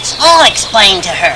Let's all explain to her.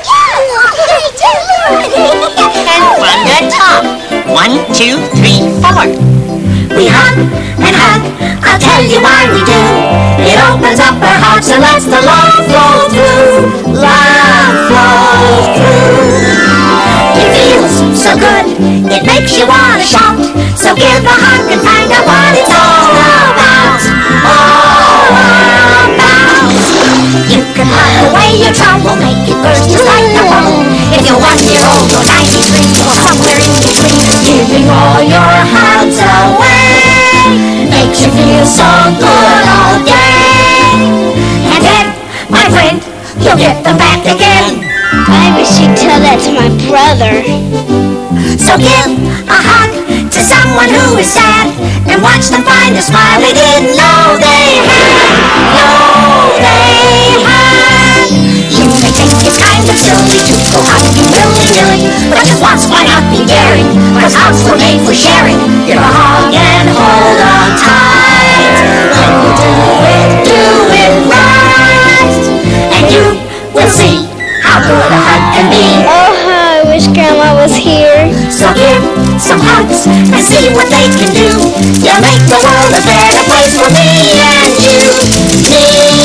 And from the top. 1, 2, 3, 4. We hug and hug, I'll tell you why we do. It opens up our hearts and lets the love flow through. Love flows through. It feels so good, it makes you want to shout. So give a hug and find out what it's all about. All about. You can hug away your trouble, make it burst just like a bubble. If you're 1 year old or 93 or somewhere in between, giving all your hugs away makes you feel so good all day. And then, my friend, you'll get them back again. I wish you'd tell that to my brother. So give a hug to someone who is sad and watch them find a smile they didn't know they had. Know they had. You may think it's kind of silly to go hugging willy-nilly, but just once, why not be daring? Cause hugs were made for sharing. Give a hug and hold on tight. When you do it right, and you will see how good a hug can be. Oh, how I wish Grandma was here. So give some hugs and see what they can do. You'll make the world a better place for me and you. Me